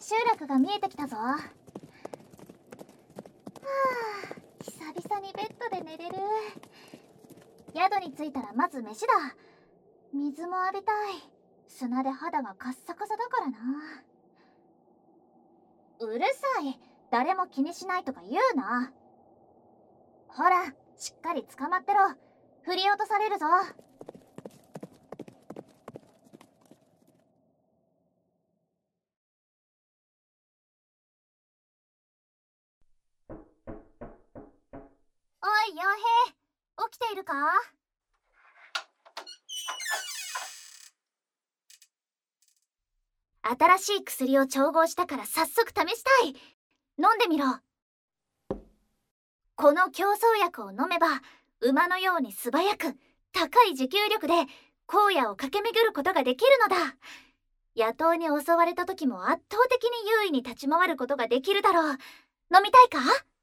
集落が見えてきたぞ。久々にベッドで寝れる。宿に着いたらまず飯だ。水も浴びたい。砂で肌がカッサカサだからな。うるさい。誰も気にしないとか言うな。ほら、しっかり捕まってろ。振り落とされるぞ。おい、傭兵、起きているか？新しい薬を調合したから早速試したい。飲んでみろ。この競争薬を飲めば、馬のように素早く高い持久力で荒野を駆け巡ることができるのだ。野党に襲われた時も圧倒的に優位に立ち回ることができるだろう。飲みたいか？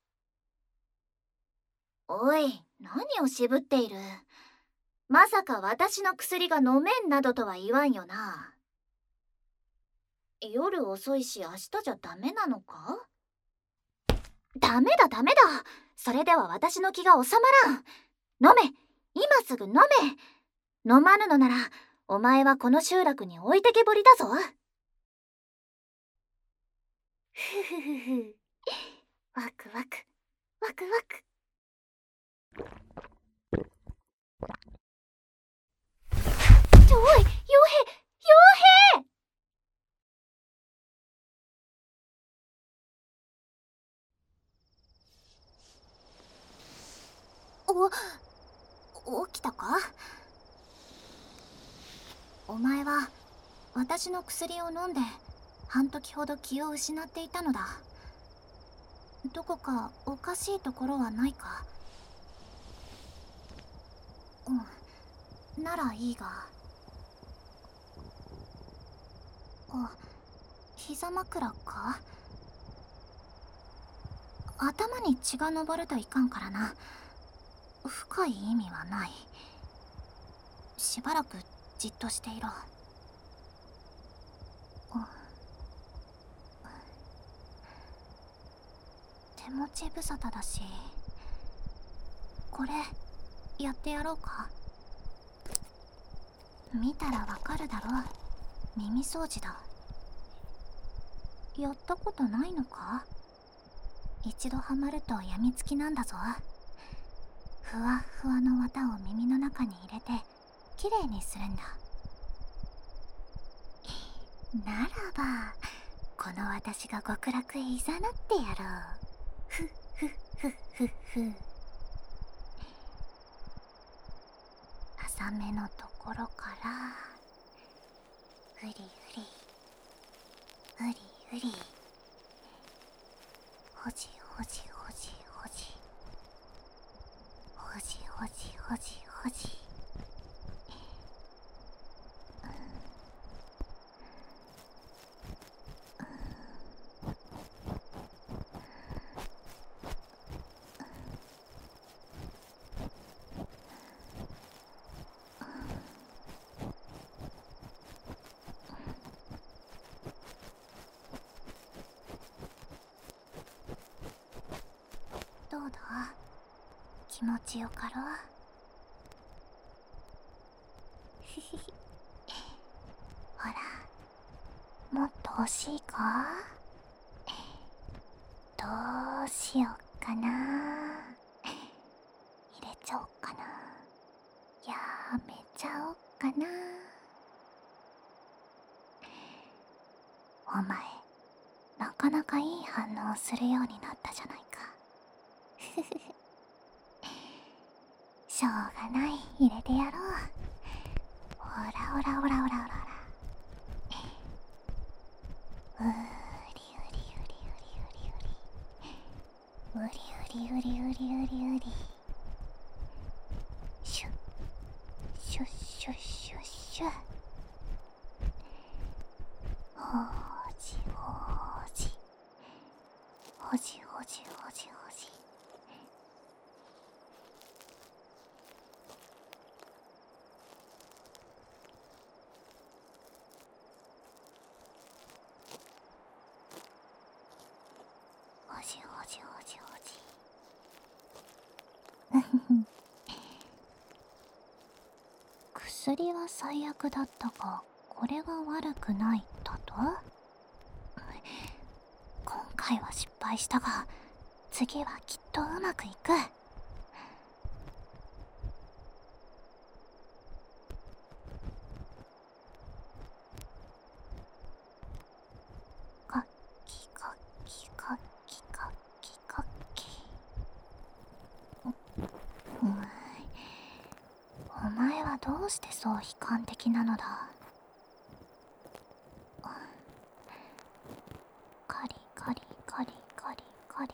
おい、何を渋っている。まさか私の薬が飲めんなどとは言わんよな。夜遅いし明日じゃダメなのか？ダメだダメだ。それでは私の気が収まらん。飲め、今すぐ飲め。飲まぬのならお前はこの集落に置いてけぼりだぞ。ふふふふ。ワクワクワクワク。おい、傭兵、傭兵。起きたか？お前は私の薬を飲んで半時ほど気を失っていたのだ。どこかおかしいところはないか？ならいいが。膝枕か？頭に血が上るといかんからな。深い意味はない。しばらくじっとしていろ。手持ち無沙汰だし、これやってやろうか？見たらわかるだろ。耳掃除だ。やったことないのか？一度ハマるとやみつきなんだぞ。ふわっふわの綿を耳の中に入れてきれいにするんだ。ならばこの私が極楽へいざなってやろう。ふっふっふっふっふ。浅めのところからふりふりふりふり、ほじほじほじほじほじほじほじほじ。どうだ？気持ちよかろう？ひひひ。ほら、もっと欲しいか？どうしよっかな。入れちゃおっかな。やめちゃおっかな。お前、なかなかいい反応するようになったじゃないか。ふふふ。しょうがない、入れてやろう。ほらほらほらほらほらほら。うりうりうりうりうりうり。うりうりうりうりうりうり。シュッシュッシュッシュッシュッ。ほーじほーじほじほじほじほじ。 薬は最悪だったが、これが悪くないだと？今回は失敗したが、次はきっとうまくいく。カッキカッキカッキカッキカッキ。お前はどうしてそう悲観的なのだ。カリカリカリカリカリ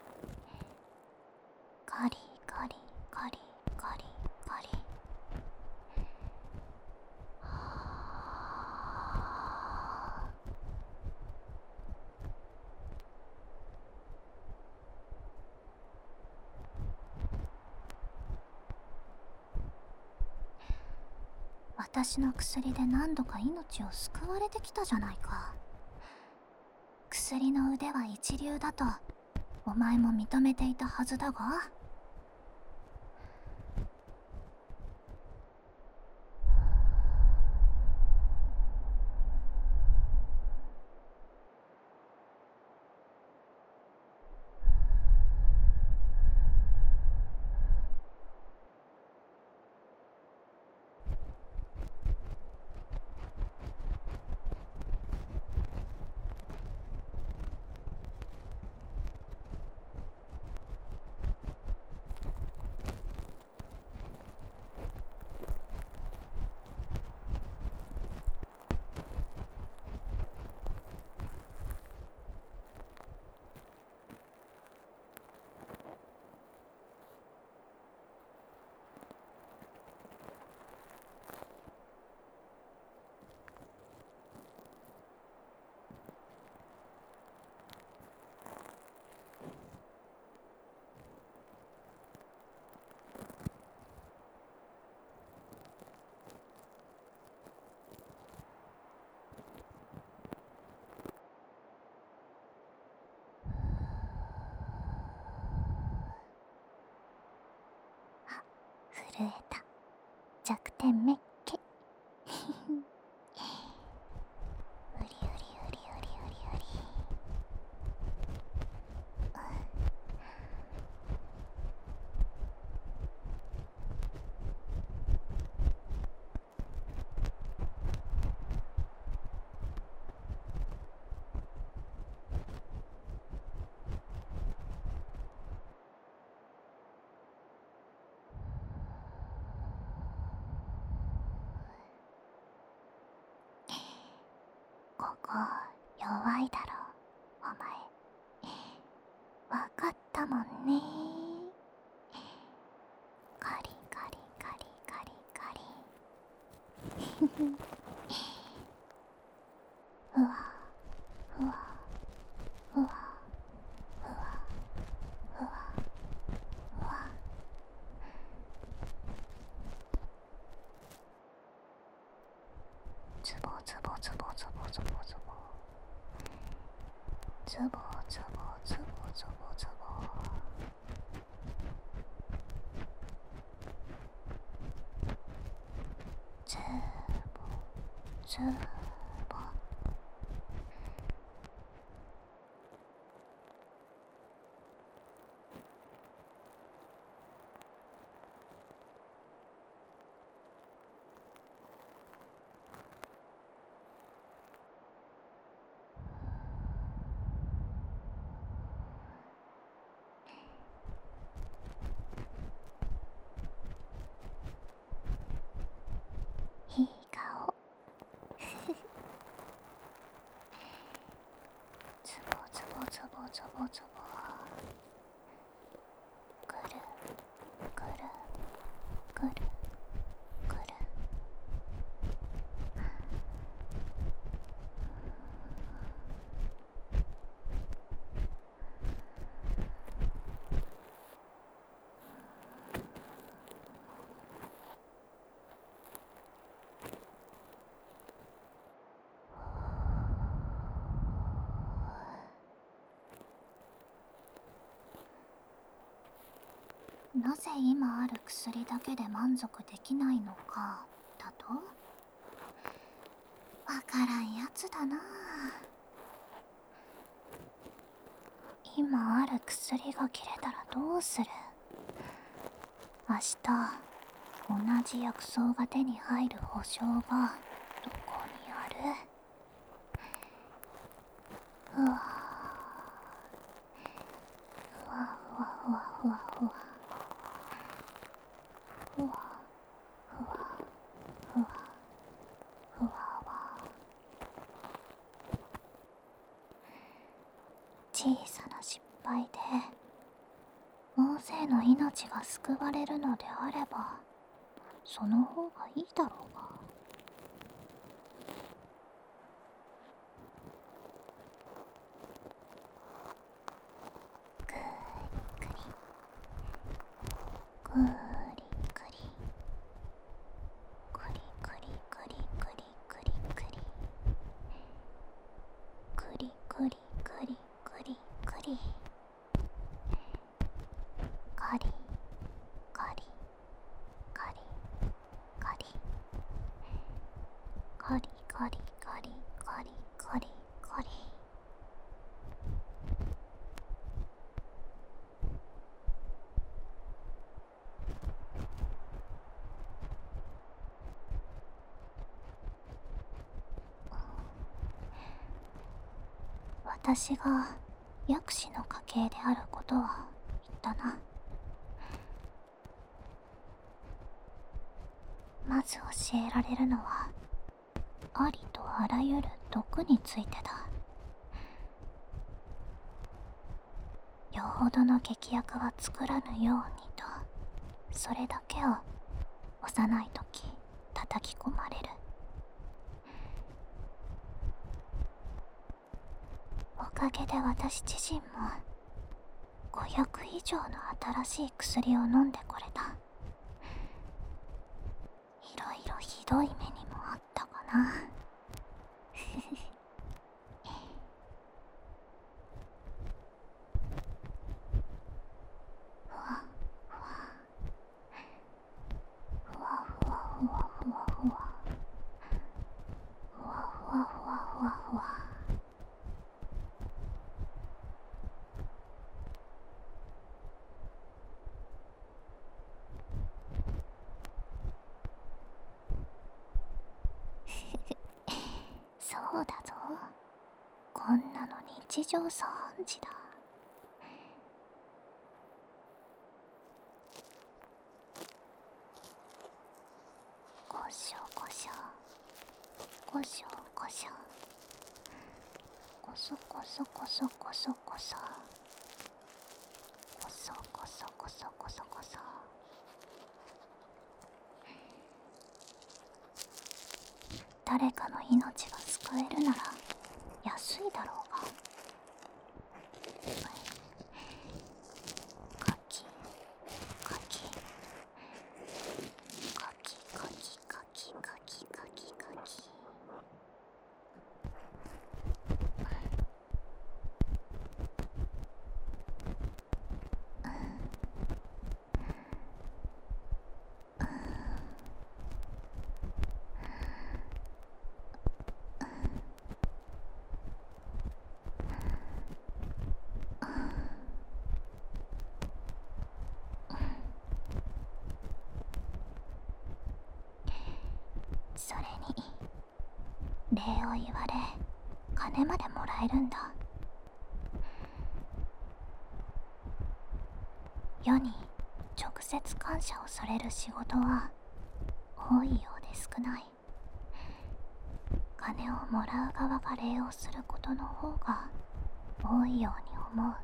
カリカリカリカリカリ。私の薬で何度か命を救われてきたじゃないか。薬の腕は一流だとお前も認めていたはずだが。震えた。弱点めっけ。うりうりうりうりうりうり。ここ弱いだろお前。わかったもんね。カリカリカリカリカリ。ふわふわふわふわふわふわ。ズボズボズボズボズボズボズボズボズボズボズボ。ズボズボ。いい顔。ズボズボズボズボズボ。くるくるくるくる。なぜ今ある薬だけで満足できないのかだだな。今ある薬が切れたらどうする？明日同じ薬草が手に入る保証がどこにある？うわふわふわふわふわふわふわふわふわふわわ。小さな失敗で大勢の命が救われるのであれば、その方がいいだろうが。くりくりくりくりくりくりくりくりくりくりくりくりくりくりカリカリカリカリカリカリカリカリカリカリ。私が薬師の家系であることは言ったな。まず教えられるのはありとあらゆる毒についてだ。よほどの劇薬は作らぬようにと、それだけを幼い時叩き込まれる。おかげで私自身も500以上の新しい薬を飲んでこれた。いろいろひどい目にもあったかな。ふわふわふわふわふわふわふわふわふわふわふわふわ。そうだぞ。こんなの日常茶飯事だ。こしょこしょこしょこしょこそこそこそこそこそこそこそこそこそこそ。誰かの命が救えるなら安いだろうが。カキカキカキカキカキカキカキカキ。それに礼を言われ金までもらえるんだ。世に直接感謝をされる仕事は多いようで少ない。金をもらう側が礼をすることの方が多いように思う。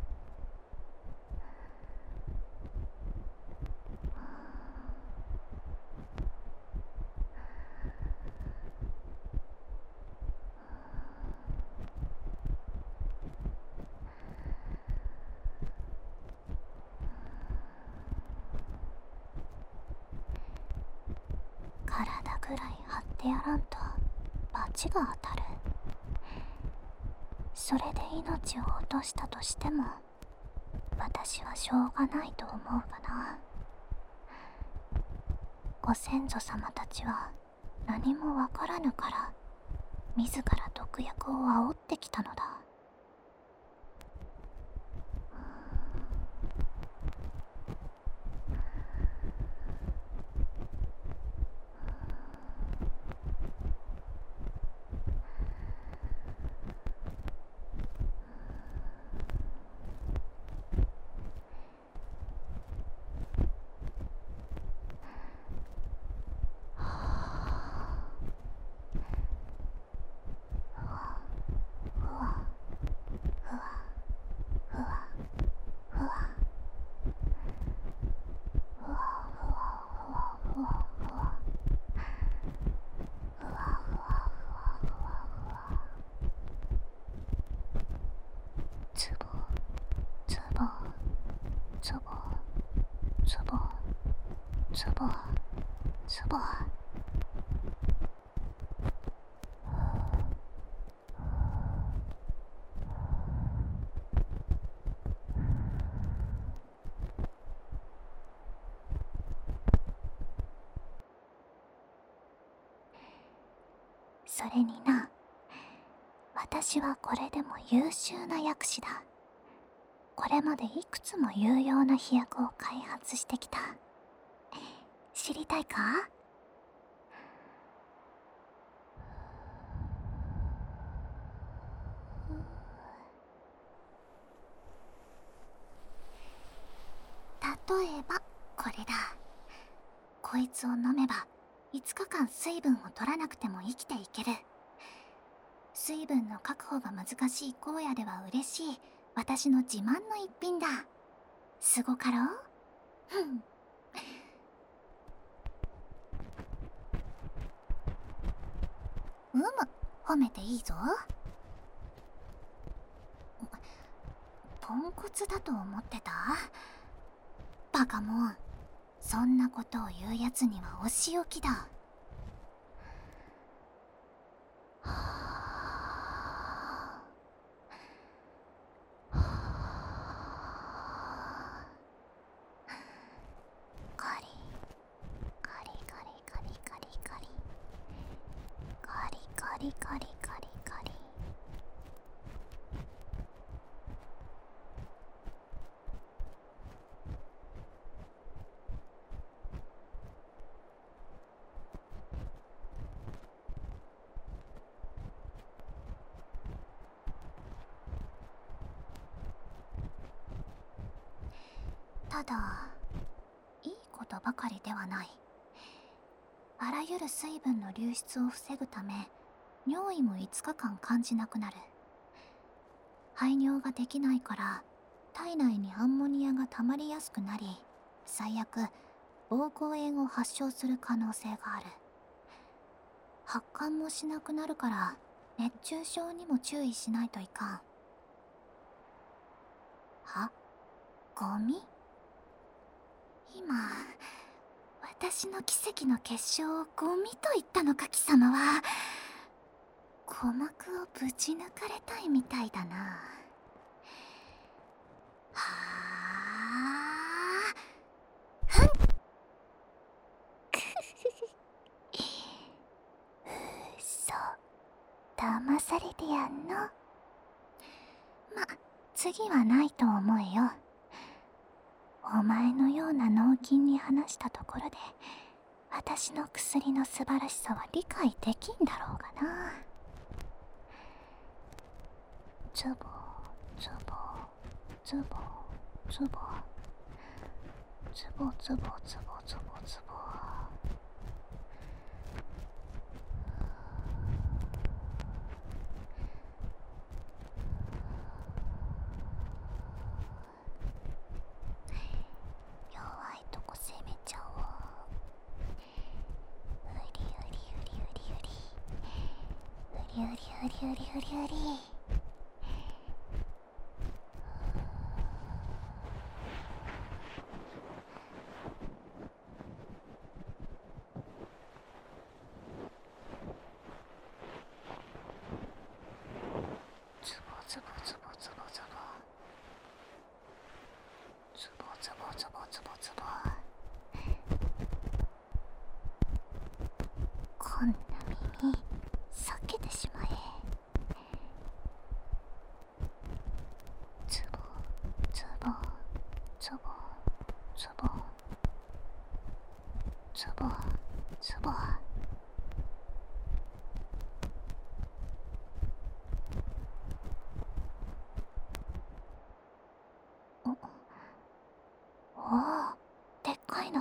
体ぐらい張ってやらんと罰が当たる。それで命を落としたとしても私はしょうがないと思うがな。ご先祖様たちは何もわからぬから自ら毒薬を煽ってきたのだ。ツボツボツボツボツボツボ。それにな、私はこれでも優秀な薬師だ。これまでいくつも有用な飛薬を開発してきた。知りたいか？例えばこれだ。こいつを飲めば5日間水分を取らなくても生きていける。水分の確保が難しい荒野では嬉しい私の自慢の一品だ。すごかろう？褒めていいぞ。ポンコツだと思ってた？バカもん、そんなことを言うやつにはお仕置きだ。カリカリカリカリカリカリカリカリカリカリカリ。ただ、いいことばかりではない。あらゆる水分の流出を防ぐため、尿意も5日間感じなくなる。排尿ができないから体内にアンモニアが溜まりやすくなり、最悪膀胱炎を発症する可能性がある。発汗もしなくなるから熱中症にも注意しないといかん。は？ゴミ？今私の奇跡の結晶をゴミと言ったのか貴様は。鼓膜をぶち抜かれたいみたいだな。はあ、ふん嘘、騙されてやんの。ま、次はないと思えよ。お前のような脳筋に話したところで私の薬の素晴らしさは理解できんだろうがな。ズボズボズボズボズボズボズボズボズボ。弱いとこ攻めちゃおう。うりうりうりうりうりうりうりうりうりうりうり。ズボズボズボズボズボズボズボズボズボズボ。こんな耳避けてしまえ。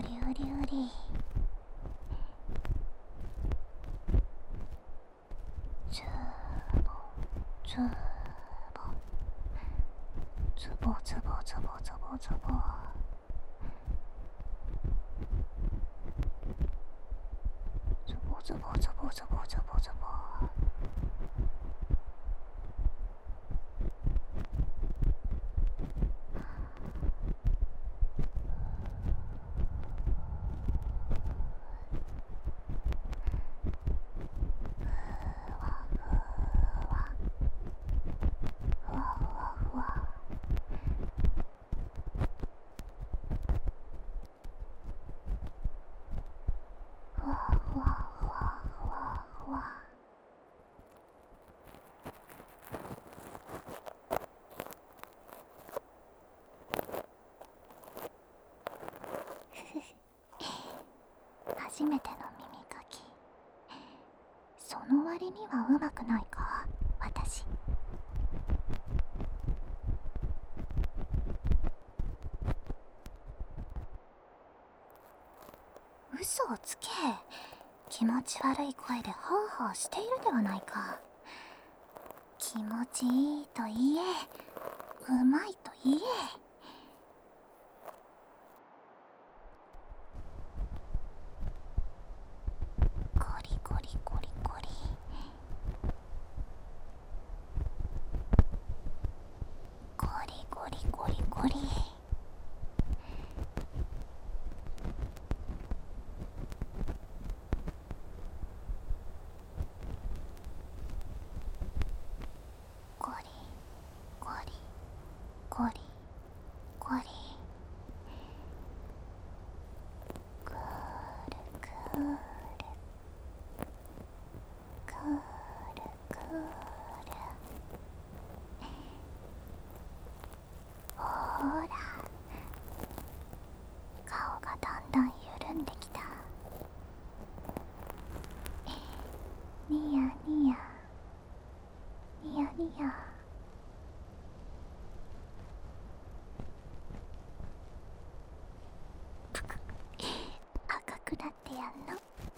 うりうりうり。ズボズボズボズボズボズボズボ。ズボズボズボズボズボズボ。初めての耳かき。その割にはうまくないか、私。嘘をつけ。気持ち悪い声でハーハーしているではないか。気持ちいいと言え、うまいと言え。ゴリゴリゴリゴリ。ゴリゴリゴリゴリ。ゴリゴリゴリゴリ。くるくるくるくる。ほら、顔がだんだん緩んできた。ニヤニヤニヤニヤ。ぷく、赤くなってやんの。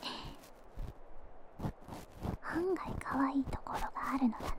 案外可愛いところがあるのだな。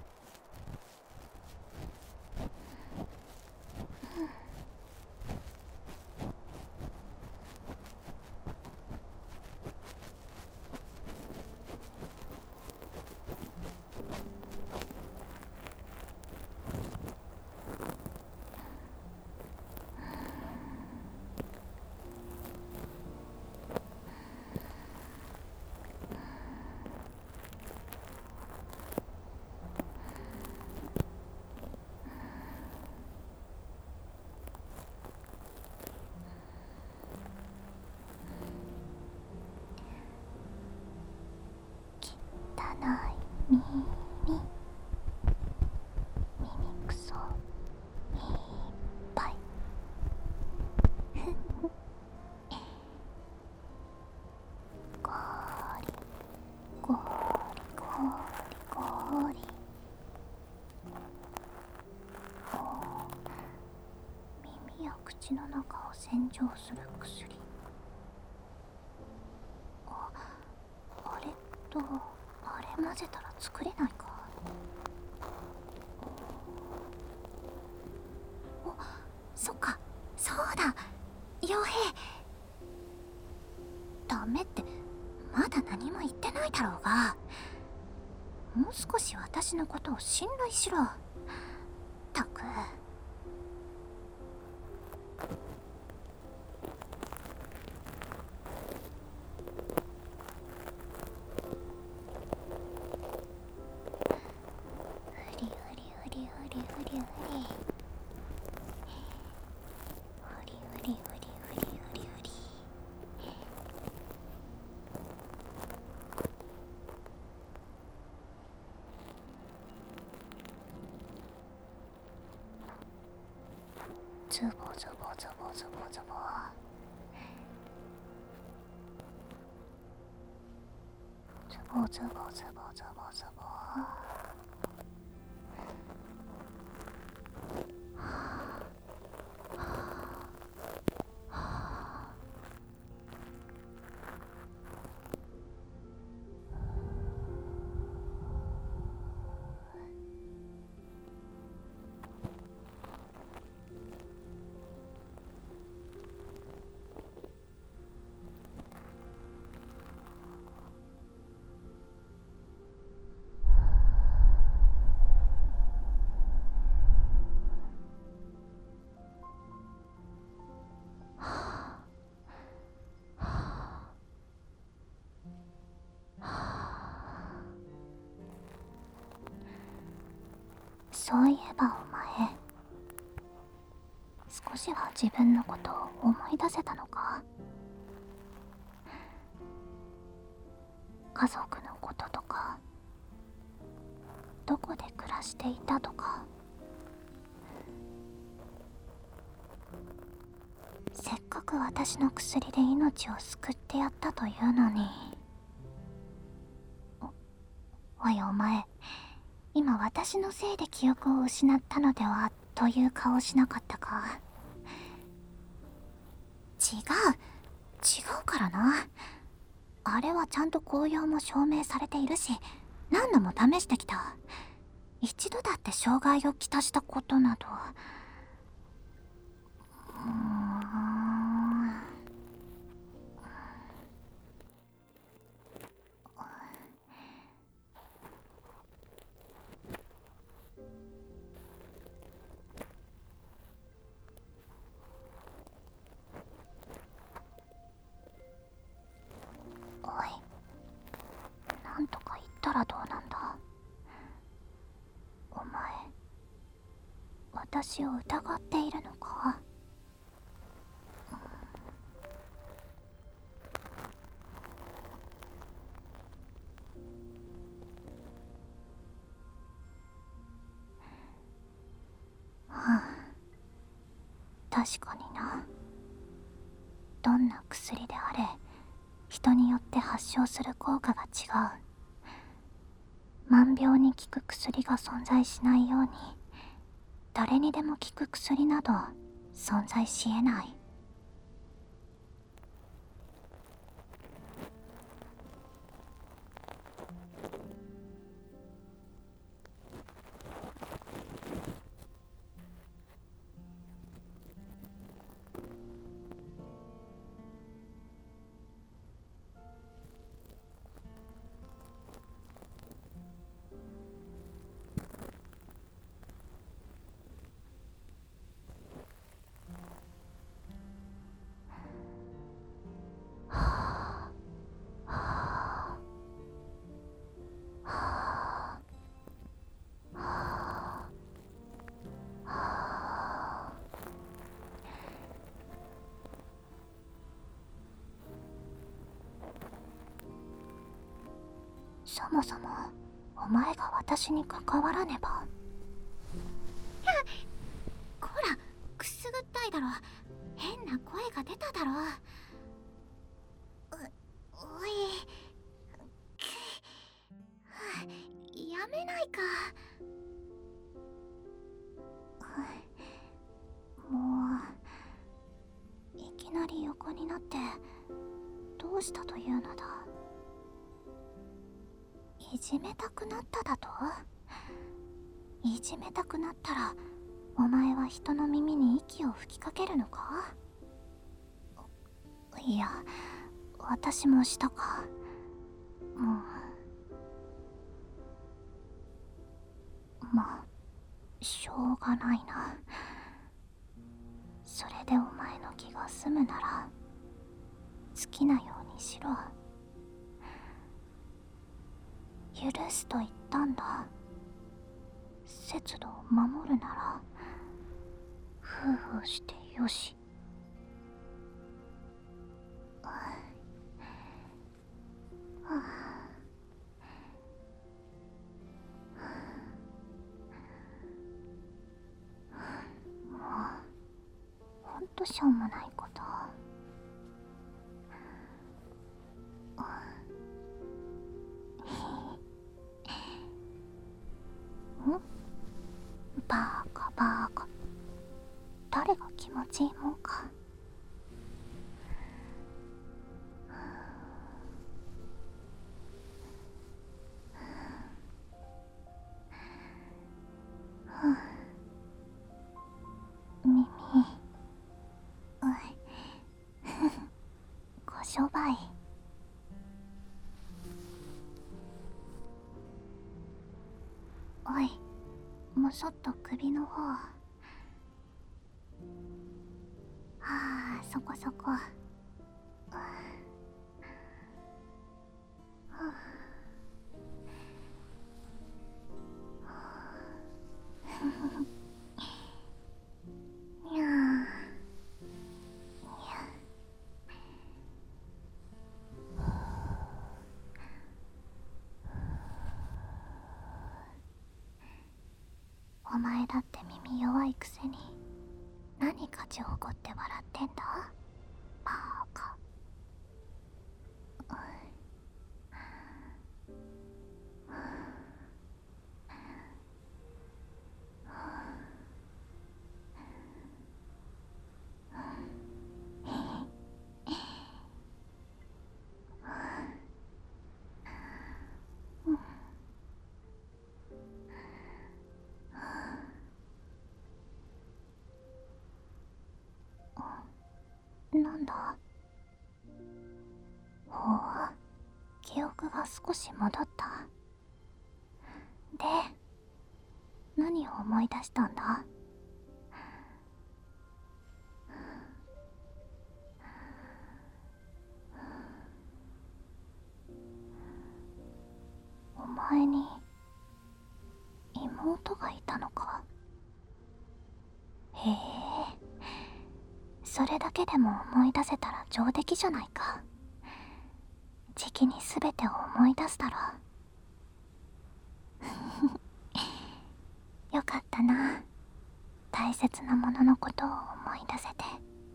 耳くそいっぱい。ゴリゴリゴリゴリ。耳や口の中を洗浄する薬。あれとあれ混ぜたら作れないか。お、そっか、そうだ、傭兵。ダメってまだ何も言ってないだろうが。もう少し私のことを信頼しろ。ったく。 ズボズボズボズボズボ。ズボズボズボズボズボ。そういえばお前、少しは自分のことを思い出せたのか？家族のこととか、どこで暮らしていたとか。せっかく私の薬で命を救ってやったというのに。おいお前、今私のせいで記憶を失ったのではという顔しなかったか？違うからな。あれはちゃんと効用も証明されているし、何度も試してきた。一度だって障害をきたしたことなど。おい、なんとか言ったらどうなんだ？お前、私を疑っているのか？確かにな。どんな薬であれ、人によって発症する効果が違う。万病に効く薬が存在しないように、誰にでも効く薬など存在し得ない。そもそもお前が私に関わらねば。こら、くすぐったいだろ。変な声が出ただろ。おい、やめないか。もういきなり横になってどうしたというのだ？いじめたくなっただと？いじめたくなったらお前は人の耳に息を吹きかけるのか？いや、私もしたか。もうまあしょうがないな。それでお前の気が済むなら好きなようにしろ。許すと言ったんだ。節度を守るなら夫婦してよし。もとしょうもないこと。バーカバーカ、誰が気持ちいいもんか。耳、ごしょばい。おい、もうちょっと首の方。そこそこ。にゃー。お前だって耳弱いくせに何勝ち誇って笑ってんだ、バーカ。なんだ。ほう、記憶が少し戻った。で、何を思い出したんだ。お前に妹がいたのか。へえ、それだけでも思い出せたら上出来じゃないか。じきに全てを思い出すだろう。よかったな、大切なもののことを思い出せて。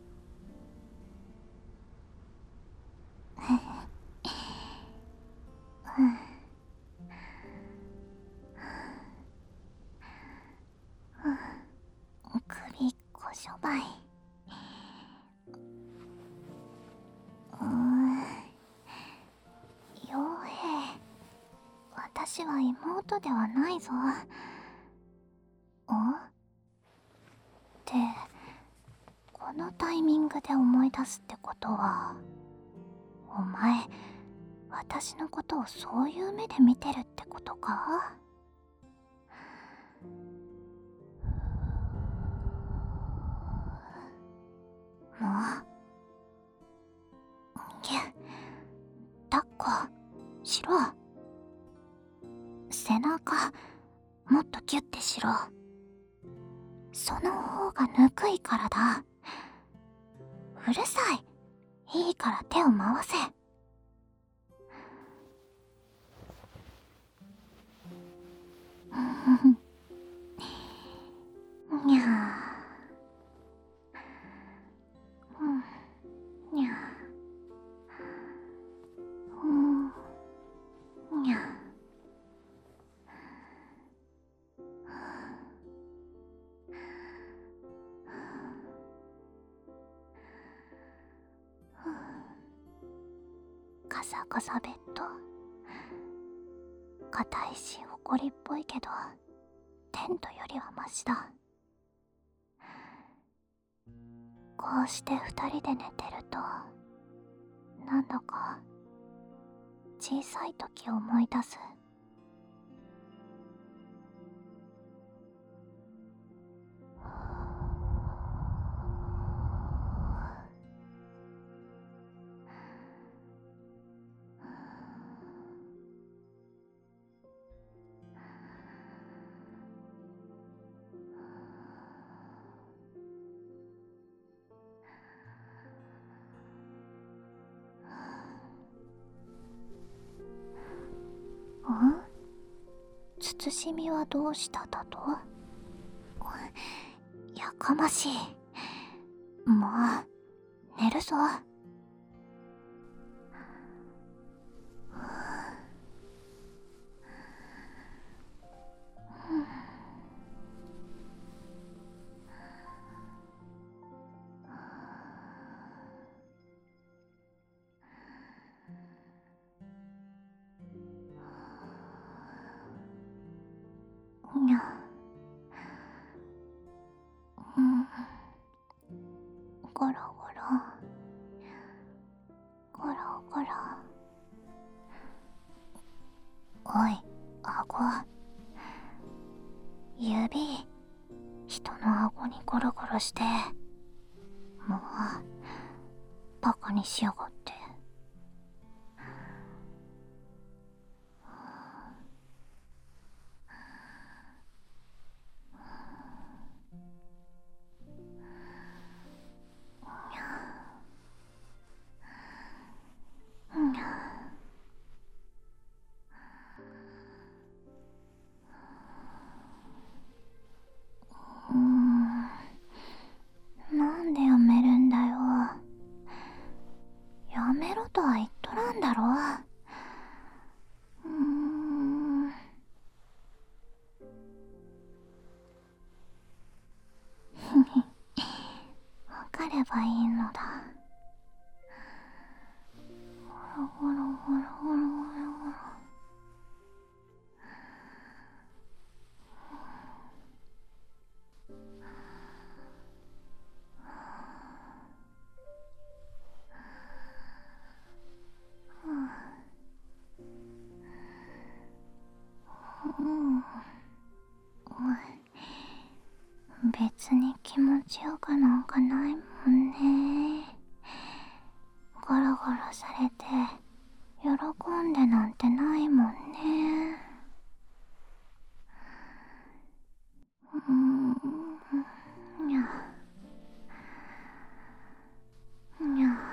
首こしょばい。傭兵、私は妹ではないぞ。ってこのタイミングで思い出すってことは、お前私のことをそういう目で見てるってことか。もう抱っこしろ。背中もっとギュッてしろ。その方がぬくいからだ。うるさい。いいから手を回せ。にゃー。にゃー。にゃー。カサカサベッド。硬いし埃っぽいけどテントよりはマシだ。こうして二人で寝てると、なんだか小さい時を思い出す。慎みはどうしただと。やかましい。 もう寝るぞ。にゃ。ゴロゴロゴロゴロ。おい、顎。指、人の顎にゴロゴロして。もうバカにしやがって。なんでやめるんだよ。やめろとは言っとらんだろ。わかればいいのだ。ゴロゴロゴロゴロゴロゴロ。別に気持ちよくなんかないもんね。ゴロゴロされて喜んでなんてないもんね。にゃにゃ。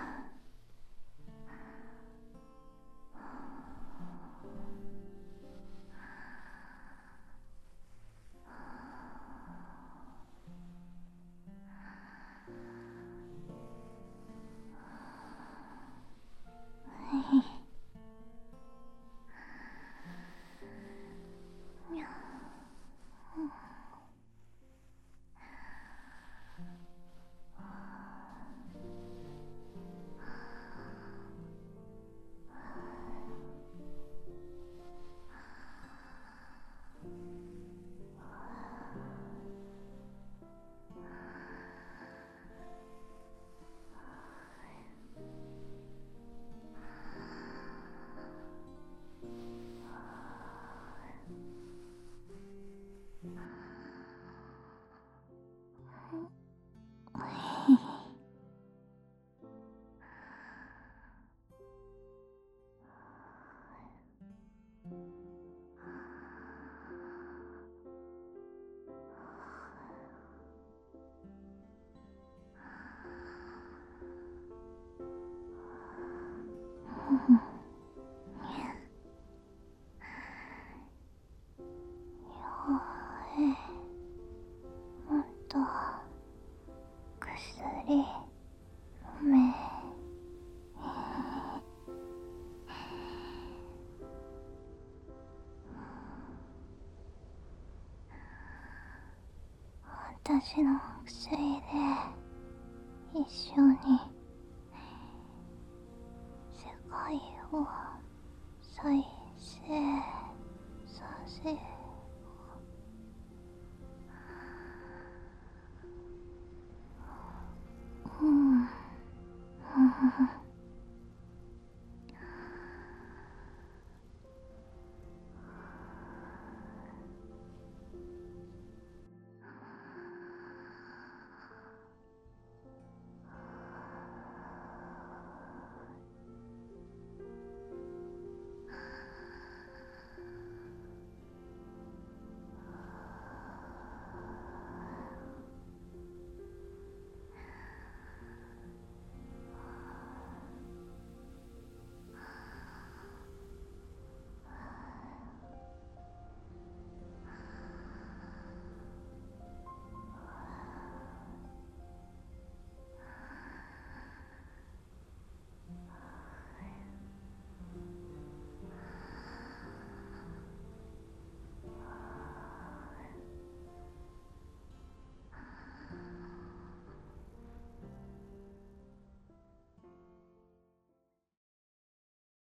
もっと薬飲め。私の薬で一緒に世界を再生させ